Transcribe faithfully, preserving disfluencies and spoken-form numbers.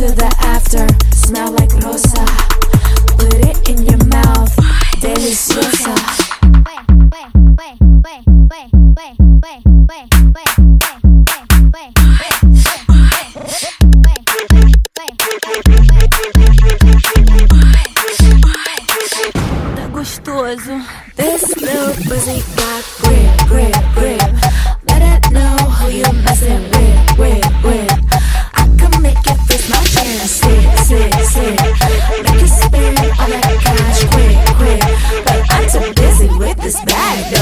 to the after. Smell like rosa. Put it in your mouth. Deliciosa. Tá gostoso. This little pussy got grip, grip, grip. Let it know who you messing with, with, with. I can make it fist my chin. Sit, sit, sit. Make it spin all that cash quick, quick. But I'm too busy with this bag.